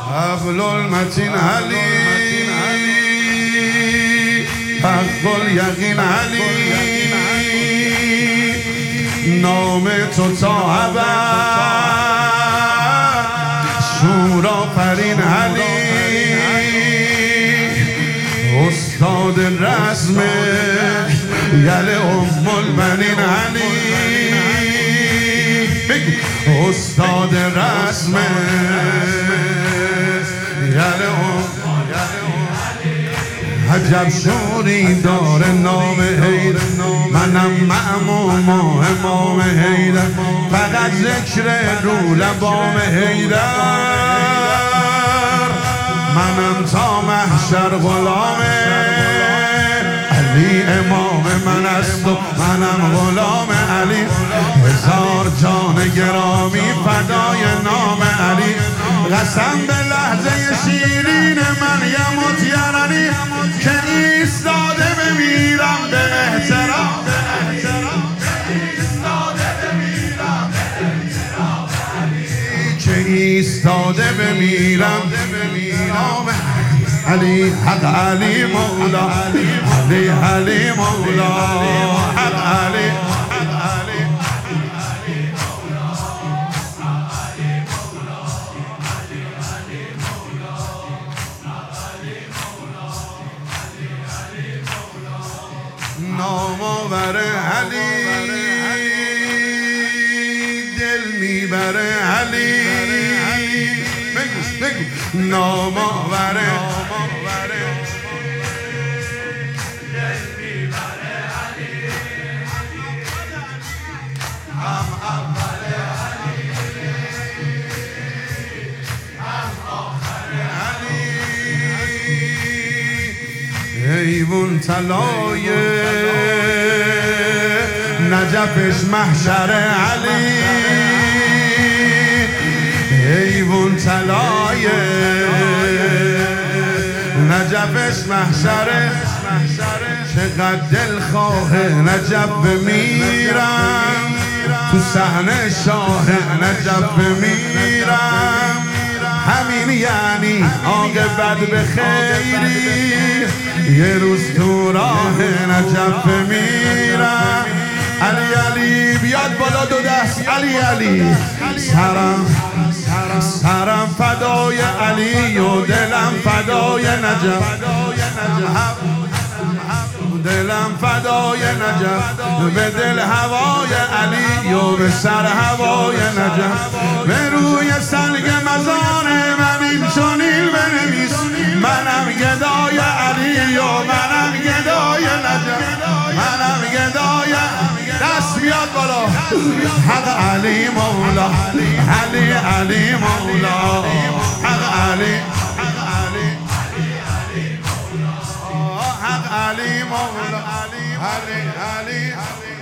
حبل المتین علی، حق الیقین علی، نام تو تا ابد شورآفرین علی، استاد رسم یل ام البنین علی، استاد رسم یل عجب شوری داره نام حیدر، منم مأموم و امام حیدر، فقط ذکر رو لبام حیدر، منم تا محشر غلام علی، امام من است و منم غلام علی، هزار جان گرامی فدای نام علی، قسم به لحظه شیرین مریم و تیرانی که ایستاده بمیرم به احترام، که ایستاده بمیرم علی، حق علی مولا، علی علی مولا، حق علی، نامآور علی، دل میبره علی، بگو نامآور علی، دل میبره علی، هم اول علی، هم آخر علی، حیوان طلای نجفش محشر علی، حیوان طلای نجفش محشر، چقدر دلخواه نجف بمیرم، تو صحنه شاه نجف بمیرم، همین یعنی عاقبت به خیری، یه روز تو راه نجف بمیرم، علی علی بیاد بالا دو دست، علی علی، سرم فدای علی و دلم فدای نجف، دلم فدای نجف، به دل هوای علی و به سر هوای نجف، به روی سنگ مزار من این چنین بنویس، منم گدای علی و منم گدای نجف، منم گدای، دست بیاد بالا، حق علی مولا، علی علی مولا، حق علی، حق علی مولا، علی علی